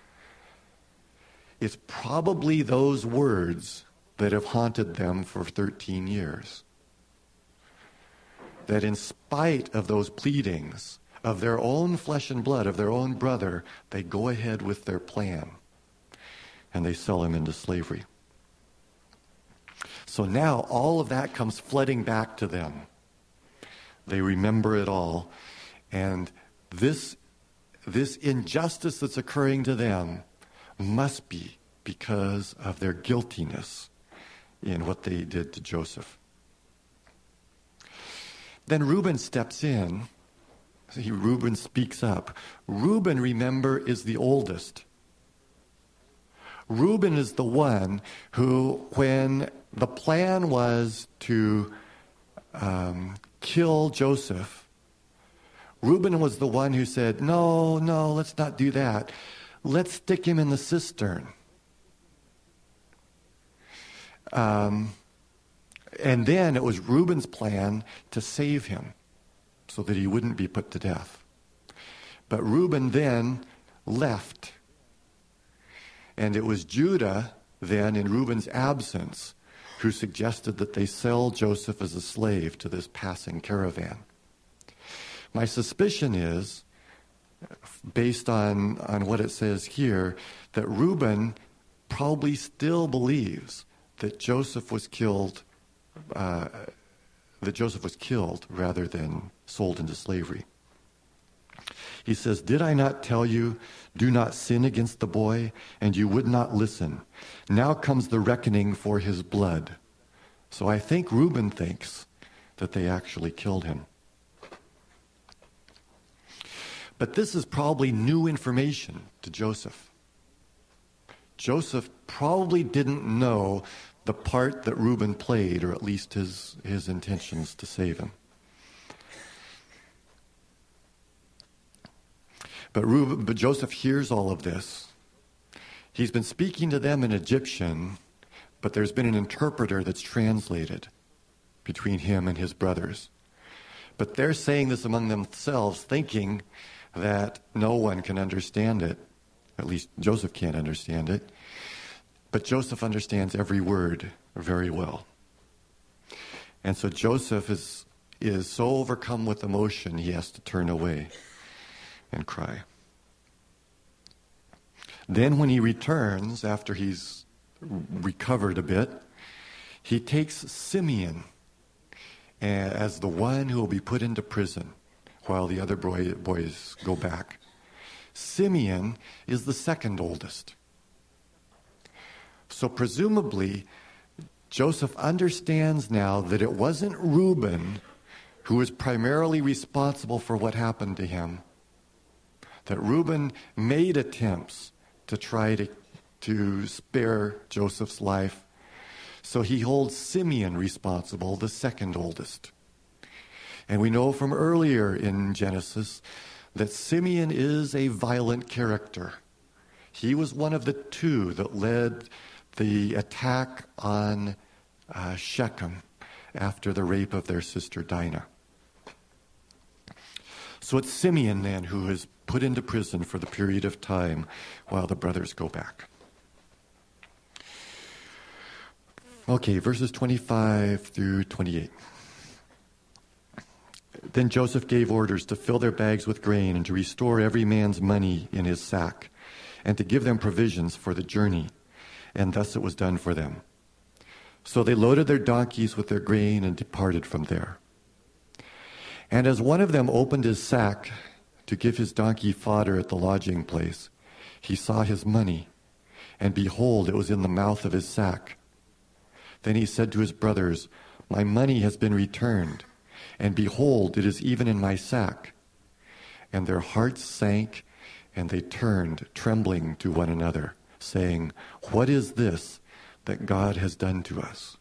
It's probably those words that have haunted them for thirteen years. That in spite of those pleadings of their own flesh and blood, of their own brother, they go ahead with their plan. And they sell him into slavery. So now all of that comes flooding back to them. They remember it all. And this, this injustice that's occurring to them must be because of their guiltiness in what they did to Joseph. Then Reuben steps in. He, Reuben speaks up. Reuben, remember, is the oldest. Reuben is the one who, when the plan was to um, kill Joseph, Reuben was the one who said, no, no, let's not do that. Let's stick him in the cistern. Um, and then it was Reuben's plan to save him so that he wouldn't be put to death. But Reuben then left. And it was Judah then, in Reuben's absence, who suggested that they sell Joseph as a slave to this passing caravan. My suspicion is, based on, on what it says here, that Reuben probably still believes that Joseph was killed, uh, that Joseph was killed rather than sold into slavery. He says, "Did I not tell you, do not sin against the boy, and you would not listen? Now comes the reckoning for his blood." So I think Reuben thinks that they actually killed him. But this is probably new information to Joseph. Joseph probably didn't know the part that Reuben played, or at least his, his intentions to save him. But, Reuben, but Joseph hears all of this. He's been speaking to them in Egyptian, but there's been an interpreter that's translated between him and his brothers. But they're saying this among themselves, thinking that no one can understand it. At least Joseph can't understand it. But Joseph understands every word very well. And so Joseph is, is so overcome with emotion, he has to turn away and cry. Then when he returns, after he's recovered a bit, he takes Simeon as the one who will be put into prison while the other boy, boys go back. Simeon is the second oldest. So presumably, Joseph understands now that it wasn't Reuben who was primarily responsible for what happened to him. That Reuben made attempts to try to, to spare Joseph's life, So he holds Simeon responsible, the second oldest. And we know from earlier in Genesis that Simeon is a violent character. He was one of the two that led the attack on uh, Shechem after the rape of their sister Dinah. So it's Simeon then who is put into prison for the period of time while the brothers go back. Okay, verses twenty-five through twenty-eight. Then Joseph gave orders to fill their bags with grain and to restore every man's money in his sack and to give them provisions for the journey. And thus it was done for them. So they loaded their donkeys with their grain and departed from there. And as one of them opened his sack to give his donkey fodder at the lodging place, he saw his money, and behold, it was in the mouth of his sack. Then he said to his brothers, "My money has been returned, and behold, it is even in my sack." And their hearts sank, and they turned, trembling to one another, saying, "What is this that God has done to us?"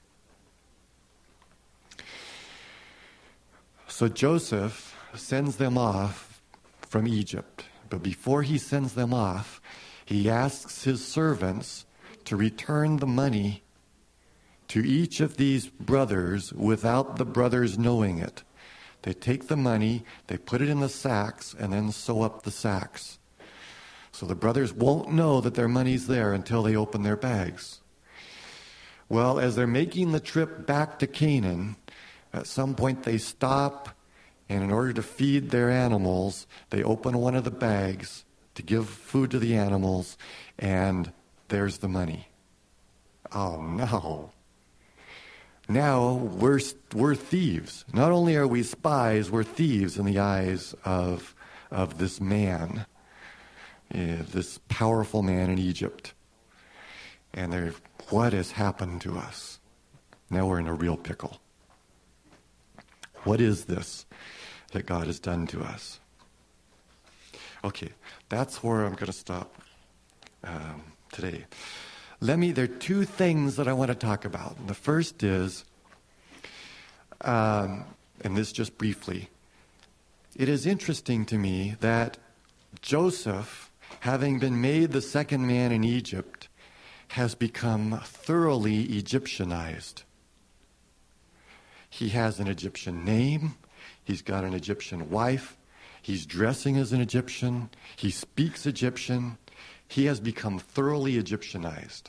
So Joseph sends them off from Egypt. But before he sends them off, he asks his servants to return the money to each of these brothers without the brothers knowing it. They take the money, they put it in the sacks, and then sew up the sacks. So the brothers won't know that their money's there until they open their bags. Well, as they're making the trip back to Canaan, at some point they stop, and in order to feed their animals, they open one of the bags to give food to the animals, and there's the money. Oh, no. Now we're we're thieves. Not only are we spies, we're thieves in the eyes of of this man, uh, this powerful man in Egypt. And they're, what has happened to us? Now we're in a real pickle. What is this that God has done to us? Okay, that's where I'm going to stop um, today. Let me, there are two things that I want to talk about. The first is, um, and this just briefly, it is interesting to me that Joseph, having been made the second man in Egypt, has become thoroughly Egyptianized. He has an Egyptian name. He's got an Egyptian wife. He's dressing as an Egyptian. He speaks Egyptian. He has become thoroughly Egyptianized.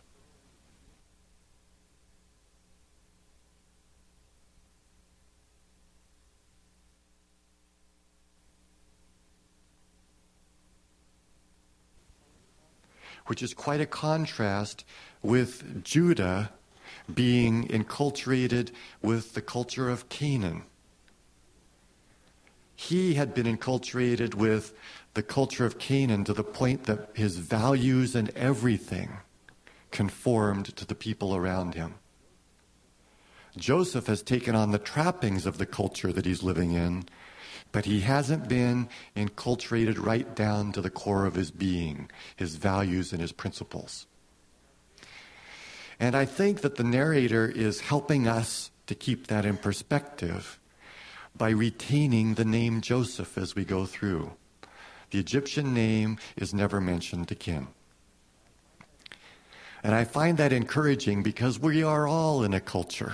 Which is quite a contrast with Judah being enculturated with the culture of Canaan. He had been enculturated with the culture of Canaan to the point that his values and everything conformed to the people around him. Joseph has taken on the trappings of the culture that he's living in, but he hasn't been enculturated right down to the core of his being, his values and his principles. And I think that the narrator is helping us to keep that in perspective by retaining the name Joseph as we go through. The Egyptian name is never mentioned again. And I find that encouraging because we are all in a culture.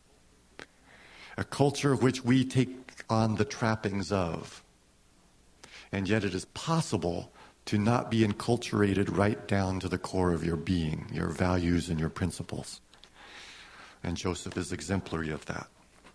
A culture which we take on the trappings of. And yet it is possible to not be enculturated right down to the core of your being, your values and your principles. And Joseph is exemplary of that.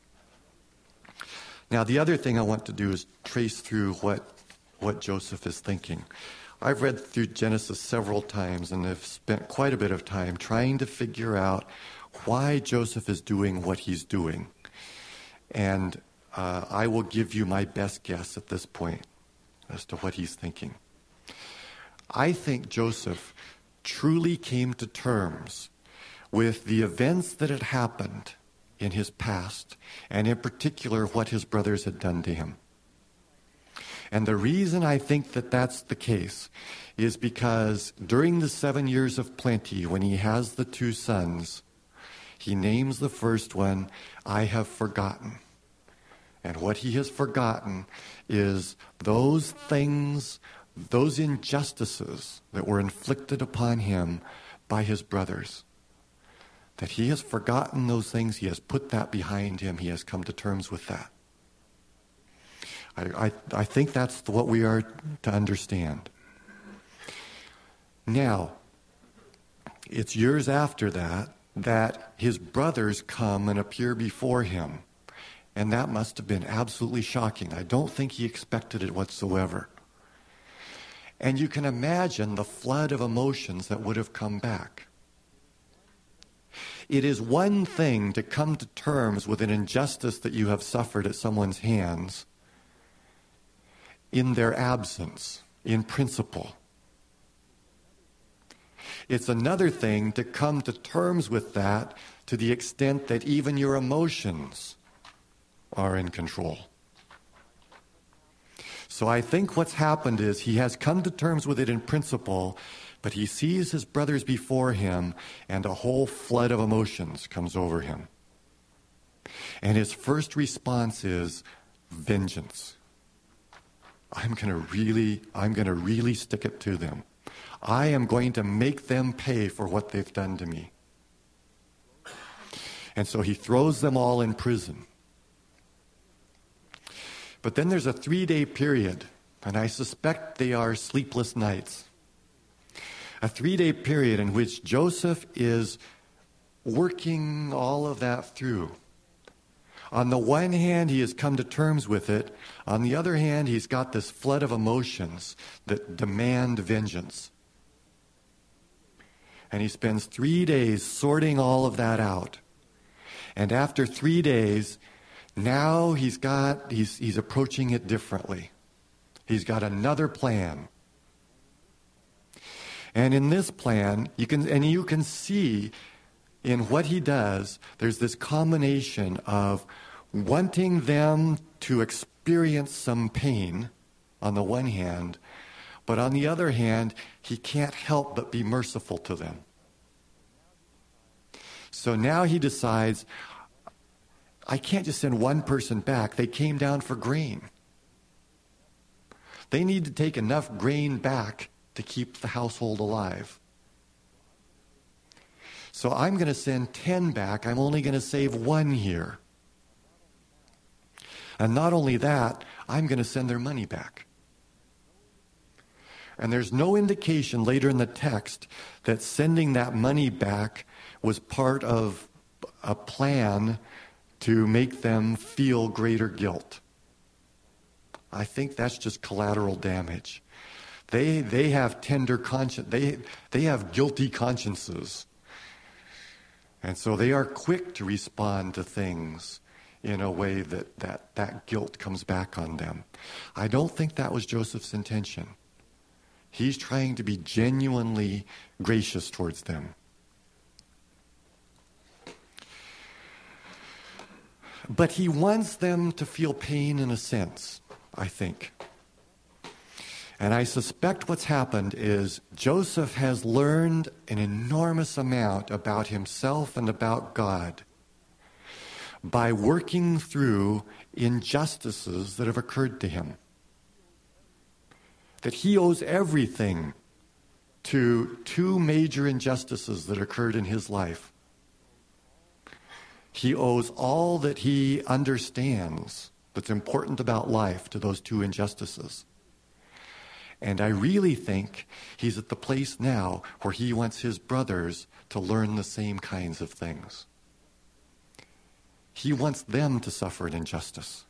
Now, the other thing I want to do is trace through what, what Joseph is thinking. I've read through Genesis several times and have spent quite a bit of time trying to figure out why Joseph is doing what he's doing. And uh, I will give you my best guess at this point as to what he's thinking. I think Joseph truly came to terms with the events that had happened in his past, and in particular what his brothers had done to him. And the reason I think that that's the case is because during the seven years of plenty, when he has the two sons, he names the first one, I have forgotten. And what he has forgotten is those things, those injustices that were inflicted upon him by his brothers. That he has forgotten those things, he has put that behind him, he has come to terms with that. I, I, I think that's what we are to understand. Now, it's years after that that his brothers come and appear before him. And that must have been absolutely shocking. I don't think he expected it whatsoever. And you can imagine the flood of emotions that would have come back. It is one thing to come to terms with an injustice that you have suffered at someone's hands in their absence, in principle. It's another thing to come to terms with that to the extent that even your emotions are in control. So I think what's happened is he has come to terms with it in principle, but he sees his brothers before him, and a whole flood of emotions comes over him. And his first response is vengeance. I'm going to really, I'm going to really stick it to them. I am going to make them pay for what they've done to me. And so he throws them all in prison. But then there's a three-day period, and I suspect they are sleepless nights. A three-day period in which Joseph is working all of that through. On the one hand, he has come to terms with it. On the other hand, he's got this flood of emotions that demand vengeance. And he spends three days sorting all of that out. And after three days, now he's got, he's, he's approaching it differently. He's got another plan. And in this plan, you can, and you can see in what he does, there's this combination of wanting them to experience some pain on the one hand, but on the other hand, he can't help but be merciful to them. So now he decides, I can't just send one person back. They came down for grain. They need to take enough grain back to keep the household alive. So I'm going to send ten back. I'm only going to save one here. And not only that, I'm going to send their money back. And there's no indication later in the text that sending that money back was part of a plan to make them feel greater guilt. I think that's just collateral damage. They they have tender conscience. They they have guilty consciences. And so they are quick to respond to things in a way that, that that guilt comes back on them. I don't think that was Joseph's intention. He's trying to be genuinely gracious towards them. But he wants them to feel pain in a sense, I think. And I suspect what's happened is Joseph has learned an enormous amount about himself and about God by working through injustices that have occurred to him. That he owes everything to two major injustices that occurred in his life. He owes all that he understands that's important about life to those two injustices. And I really think he's at the place now where he wants his brothers to learn the same kinds of things. He wants them to suffer an injustice.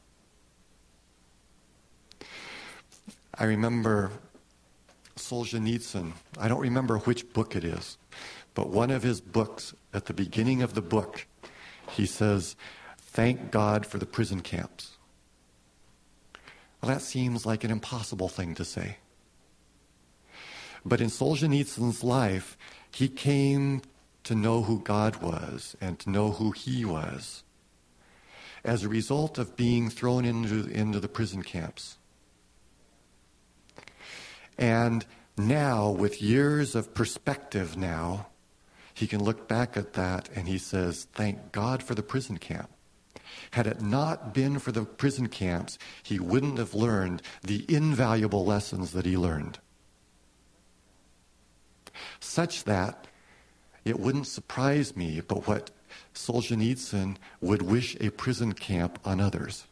I remember Solzhenitsyn. I don't remember which book it is, but one of his books, at the beginning of the book, he says, "Thank God for the prison camps." Well, that seems like an impossible thing to say. But in Solzhenitsyn's life, he came to know who God was and to know who he was as a result of being thrown into, into the prison camps. And now, with years of perspective now, he can look back at that and he says, thank God for the prison camp. Had it not been for the prison camps, he wouldn't have learned the invaluable lessons that he learned. Such that it wouldn't surprise me, but what Solzhenitsyn would wish a prison camp on others.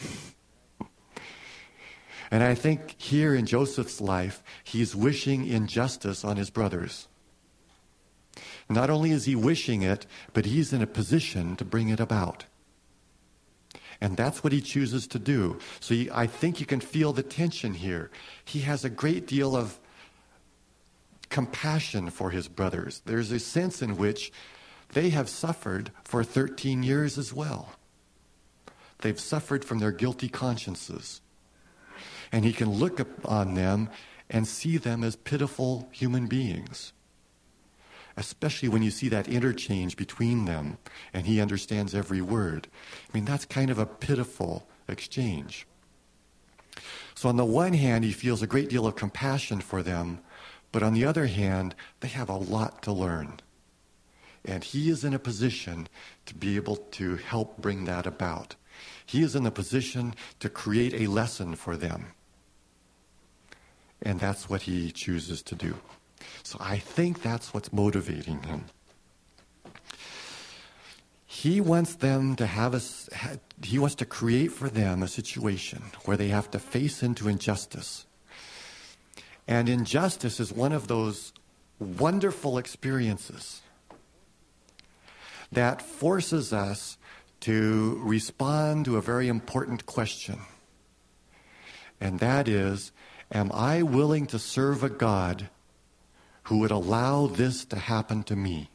And I think here in Joseph's life, he's wishing injustice on his brothers. Not only is he wishing it, but he's in a position to bring it about. And that's what he chooses to do. So he, I think you can feel the tension here. He has a great deal of compassion for his brothers. There's a sense in which they have suffered for thirteen years as well. They've suffered from their guilty consciences. And he can look upon them and see them as pitiful human beings. Especially when you see that interchange between them and he understands every word. I mean, that's kind of a pitiful exchange. So on the one hand, he feels a great deal of compassion for them, but on the other hand, they have a lot to learn. And he is in a position to be able to help bring that about. He is in a position to create a lesson for them. And that's what he chooses to do. So I think that's what's motivating him. He wants them to have a, he wants to create for them a situation where they have to face into injustice. And injustice is one of those wonderful experiences that forces us to respond to a very important question. And that is, am I willing to serve a God who would allow this to happen to me?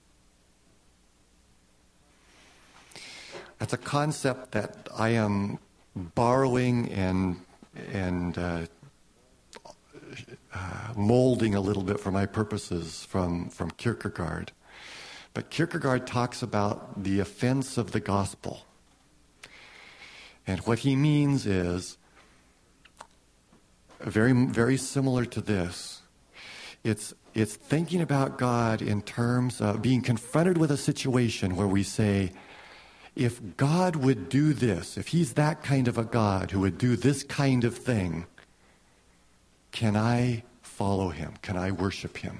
That's a concept that I am borrowing and and uh, uh, molding a little bit for my purposes from, from Kierkegaard. But Kierkegaard talks about the offense of the gospel. And what he means is very, very similar to this. It's, it's thinking about God in terms of being confronted with a situation where we say, if God would do this, if he's that kind of a God who would do this kind of thing, can I follow him? Can I worship him?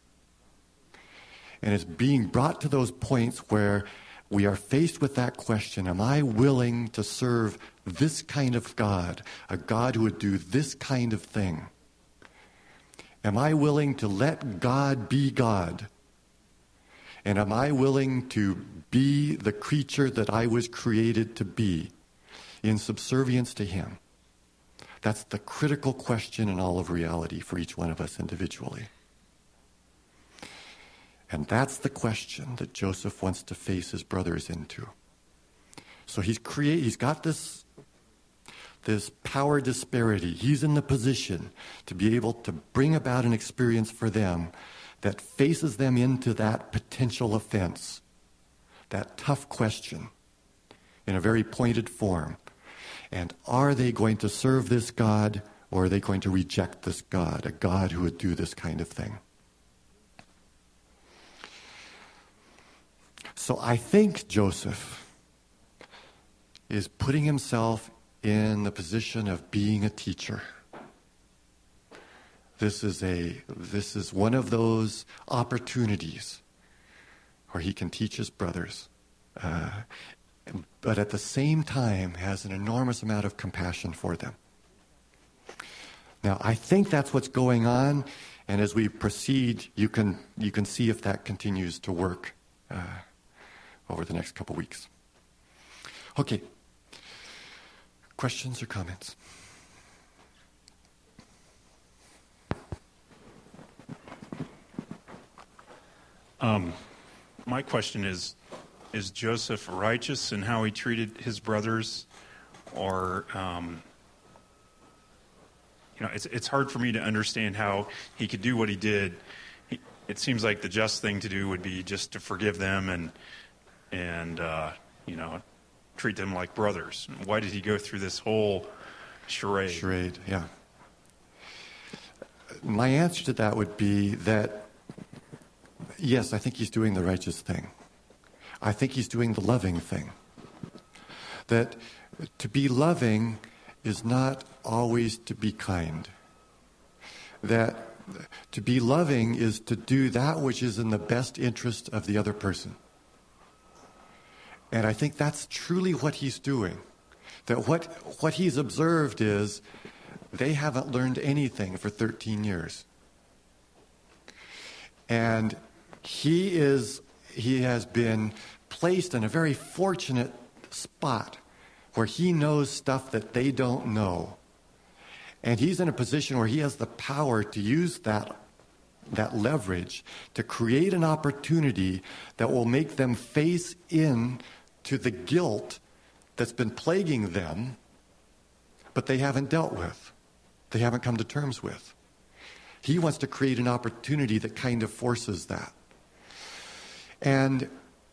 And it's being brought to those points where we are faced with that question, am I willing to serve this kind of God, a God who would do this kind of thing? Am I willing to let God be God? And am I willing to be the creature that I was created to be in subservience to him? That's the critical question in all of reality for each one of us individually. And that's the question that Joseph wants to face his brothers into. So he's create, he's got this, this power disparity. He's in the position to be able to bring about an experience for them that faces them into that potential offense, that tough question in a very pointed form. And are they going to serve this God, or are they going to reject this God, a God who would do this kind of thing? So I think Joseph is putting himself in the position of being a teacher. This is a this is one of those opportunities where he can teach his brothers, uh, but at the same time has an enormous amount of compassion for them. Now, I think that's what's going on, and as we proceed, you can you can see if that continues to work uh, over the next couple weeks. Okay. Questions or comments? Um, my question is, is Joseph righteous in how he treated his brothers? Or, um, you know, it's it's hard for me to understand how he could do what he did. He, it seems like the just thing to do would be just to forgive them and, and uh, you know, treat them like brothers. Why did he go through this whole charade? Charade, yeah. My answer to that would be that yes, I think he's doing the righteous thing. I think he's doing the loving thing. That to be loving is not always to be kind. That to be loving is to do that which is in the best interest of the other person. And I think that's truly what he's doing. That what what he's observed is they haven't learned anything for thirteen years. And he is he has been placed in a very fortunate spot where he knows stuff that they don't know. And he's in a position where he has the power to use that that leverage to create an opportunity that will make them face in to the guilt that's been plaguing them, but they haven't dealt with. They haven't come to terms with. He wants to create an opportunity that kind of forces that. And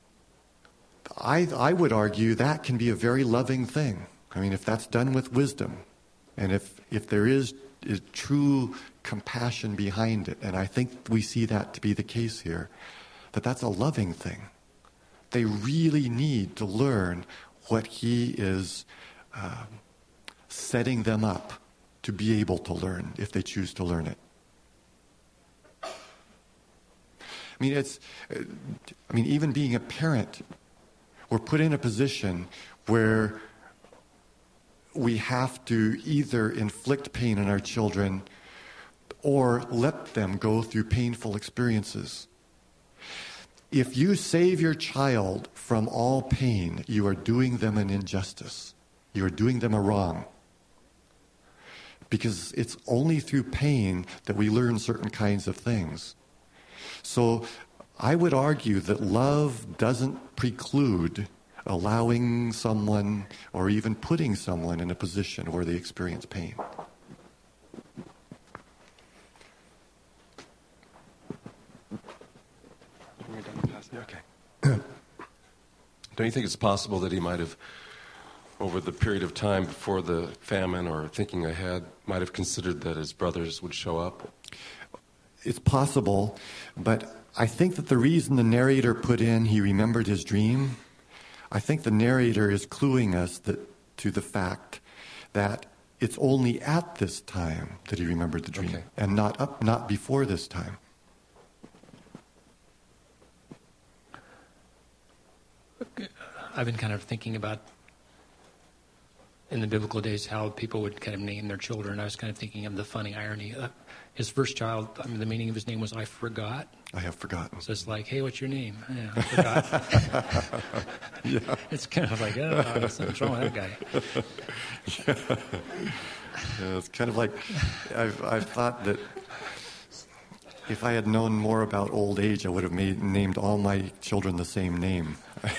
I, I would argue that can be a very loving thing. I mean, if that's done with wisdom, and if, if there is, is true compassion behind it, and I think we see that to be the case here, that that's a loving thing. They really need to learn what he is uh, setting them up to be able to learn if they choose to learn it. I mean, it's, I mean, even being a parent, we're put in a position where we have to either inflict pain on our children or let them go through painful experiences. If you save your child from all pain, you are doing them an injustice. You are doing them a wrong. Because it's only through pain that we learn certain kinds of things. So I would argue that love doesn't preclude allowing someone or even putting someone in a position where they experience pain. Okay. Don't you think it's possible that he might have, over the period of time before the famine or thinking ahead, might have considered that his brothers would show up? It's possible, but I think that the reason the narrator put in he remembered his dream, I think the narrator is cluing us that, to the fact that it's only at this time that he remembered the dream, okay, and not up, not before this time. I've been kind of thinking about, in the biblical days, how people would kind of name their children. I was kind of thinking of the funny irony. Uh, his first child, I mean, the meaning of his name was I forgot. I have forgotten. So it's like, hey, what's your name? Yeah, I forgot. Yeah. It's kind of like, oh, something's wrong with that guy. Yeah. Yeah, it's kind of like, I've, I've thought that if I had known more about old age, I would have made, named all my children the same name.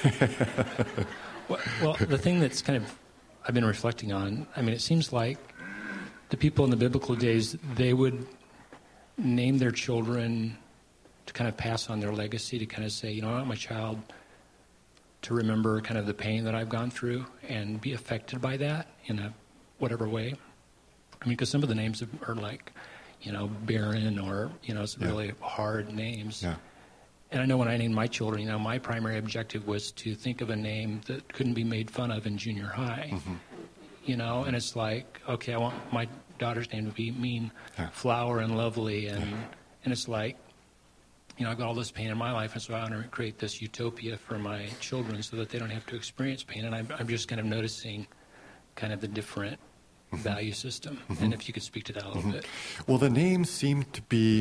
well, well, the thing that's kind of I've been reflecting on, I mean, it seems like the people in the biblical days, they would name their children to kind of pass on their legacy, to kind of say, you know, I want my child to remember kind of the pain that I've gone through and be affected by that in a whatever way. I mean, because some of the names are like, you know, barren or, you know, some yeah. really hard names. Yeah. And I know when I named my children, you know, my primary objective was to think of a name that couldn't be made fun of in junior high. Mm-hmm. You know, and it's like, okay, I want my daughter's name to be mean, yeah. flower and lovely. And, yeah. and it's like, you know, I've got all this pain in my life, and so I want to create this utopia for my children so that they don't have to experience pain. And I'm, I'm just kind of noticing kind of the different mm-hmm. value system. Mm-hmm. And if you could speak to that a little mm-hmm. bit. Well, the names seem to be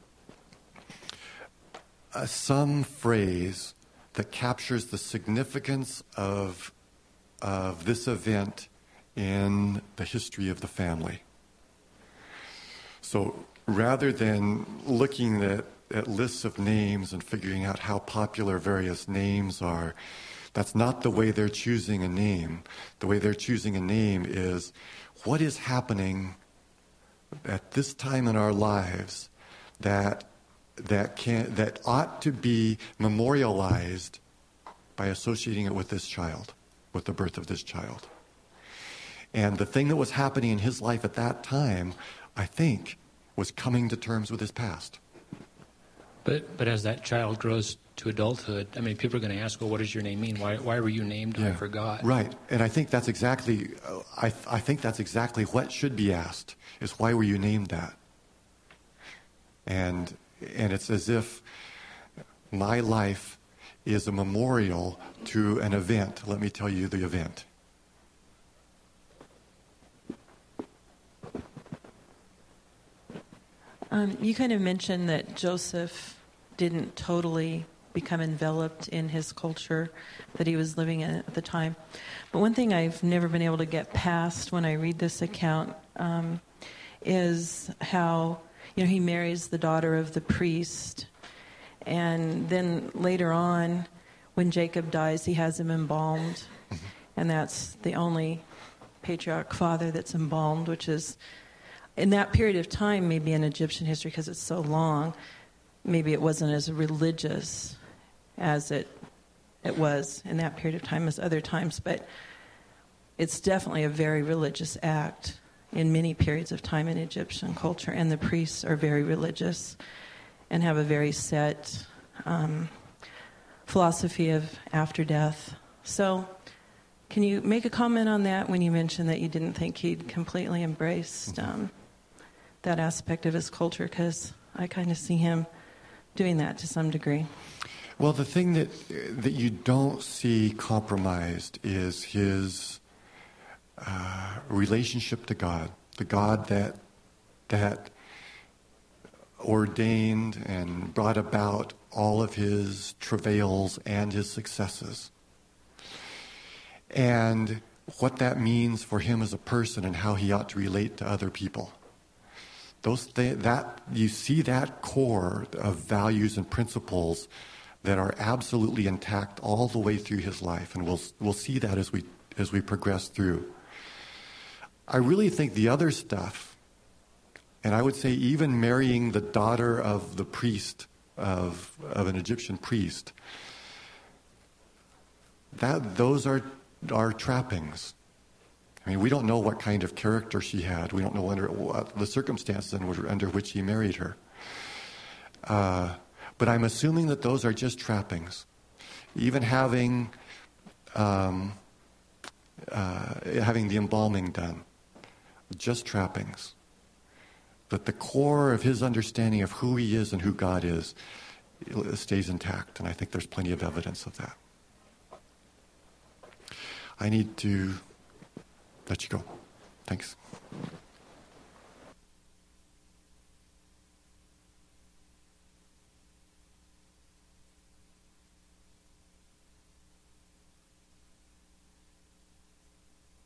Uh, some phrase that captures the significance of of this event in the history of the family. So rather than looking at, at lists of names and figuring out how popular various names are, that's not the way they're choosing a name. The way they're choosing a name is what is happening at this time in our lives that that can that ought to be memorialized by associating it with this child, with the birth of this child. And the thing that was happening in his life at that time, I think, was coming to terms with his past. But but as that child grows to adulthood, I mean, people are going to ask, well, what does your name mean? Why why were you named? Yeah. I forgot. Right, and I think that's exactly, uh, I I think that's exactly what should be asked, is why were you named that? And and it's as if my life is a memorial to an event. Let me tell you the event. Um, you kind of mentioned that Joseph didn't totally become enveloped in his culture that he was living in at the time. But one thing I've never been able to get past when I read this account um, is how, you know, he marries the daughter of the priest. And then later on, when Jacob dies, he has him embalmed. And that's the only patriarch father that's embalmed, which is, in that period of time, maybe in Egyptian history, because it's so long, maybe it wasn't as religious as it it was in that period of time as other times, but it's definitely a very religious act in many periods of time in Egyptian culture, and the priests are very religious and have a very set um, philosophy of after death. So can you make a comment on that when you mentioned that you didn't think he'd completely embraced um, that aspect of his culture? Because I kind of see him doing that to some degree. Well, the thing that that you don't see compromised is his uh, relationship to God, the God that that ordained and brought about all of his travails and his successes, and what that means for him as a person and how he ought to relate to other people. Those th- that you see that core of values and principles that are absolutely intact all the way through his life, and we'll we'll see that as we as we progress through. I really think the other stuff, and I would say even marrying the daughter of the priest of of an Egyptian priest, that those are are trappings. I mean, we don't know what kind of character she had. We don't know under what the circumstances under which he married her. Uh, but I'm assuming that those are just trappings. Even having um, uh, having the embalming done, just trappings. But the core of his understanding of who he is and who God is stays intact, and I think there's plenty of evidence of that. I need to let you go. Thanks.